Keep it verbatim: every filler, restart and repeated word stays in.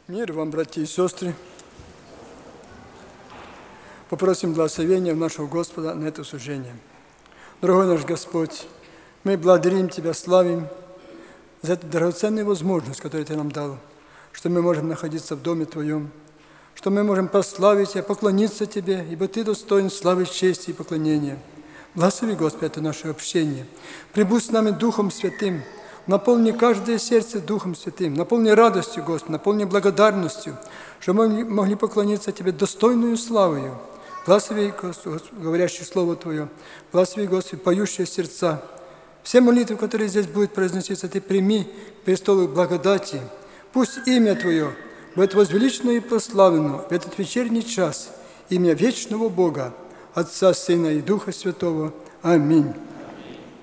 Мир вам, братья и сестры. Попросим благословения нашего Господа на это служение. Дорогой наш Господь, мы благодарим Тебя, славим за эту драгоценную возможность, которую Ты нам дал, что мы можем находиться в Доме Твоем, что мы можем прославить Тебя, поклониться Тебе, ибо Ты достоин славы, чести и поклонения. Благослови, Господи, это наше общение. Прибудь с нами Духом Святым, наполни каждое сердце Духом Святым, наполни радостью, Господи, наполни благодарностью, чтобы мы могли поклониться Тебе достойную славою. Благослови, Господи, говорящее Слово Твое, благослови, Господи, поющие сердца. Все молитвы, которые здесь будут произноситься, Ты прими к престолу благодати. Пусть имя Твое будет возвеличено и прославлено в этот вечерний час, имя вечного Бога, Отца, Сына и Духа Святого. Аминь.